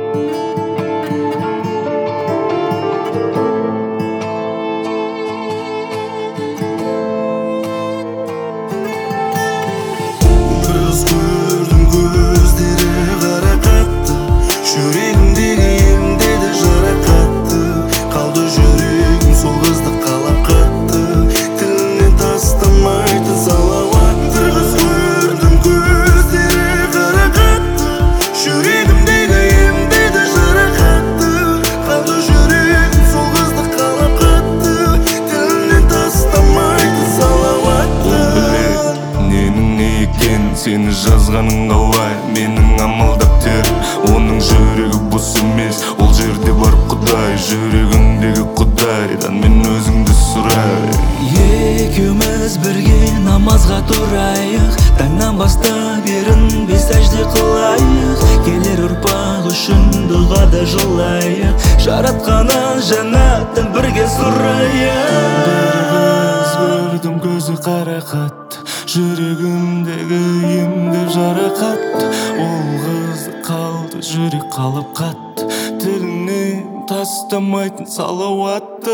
Seni жазғаның қалай, менің амалдап терім. Оның жүрегі бос емес, ол жерде бар Құдай. Жүрегіңдегі Құдайдан мен өзіңді сұрай. Екеуміз бірге намазға тұрайық, таңнан бастап ерінбей сәжде қылайық. Келер ұрпақ үшін дұғада жолайық, жаратқаннан жәннатын бірге сұрайық. Бір қыз көрдім, көзі қарақат, жүрегімдегі емдеп жарақат. Ол қызды қалды, жүрек қалып қатты, тілінен тастамайтын салауатты.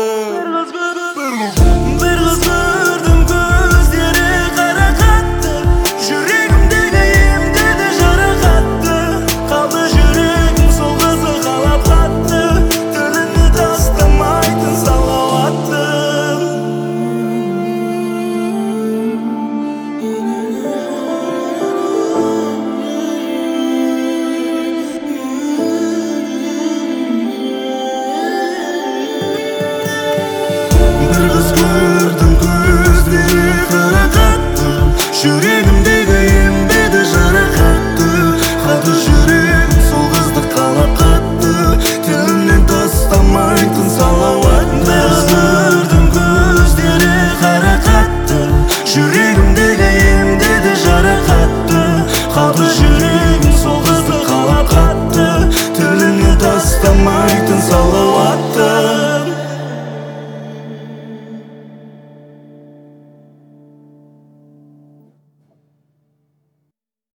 Бір қыз көрдім, көздері қарақатты, жүрегімдегі емдеді жарақатты. Қалды жүрегім сол қызды қалап қатты, тілінен тастамайтын салауатты. Бір қыз көрдім, көздері қарақатты, жүрегімдегі емдеді жарақатты. Қалды жүрегім сол қызды қалап қатты, тілінен тастамайтын салауатты. Бір қыз көрдім, көздері қарақатты, жүрегімдегі емдеді жарақатты. қалды жүрегім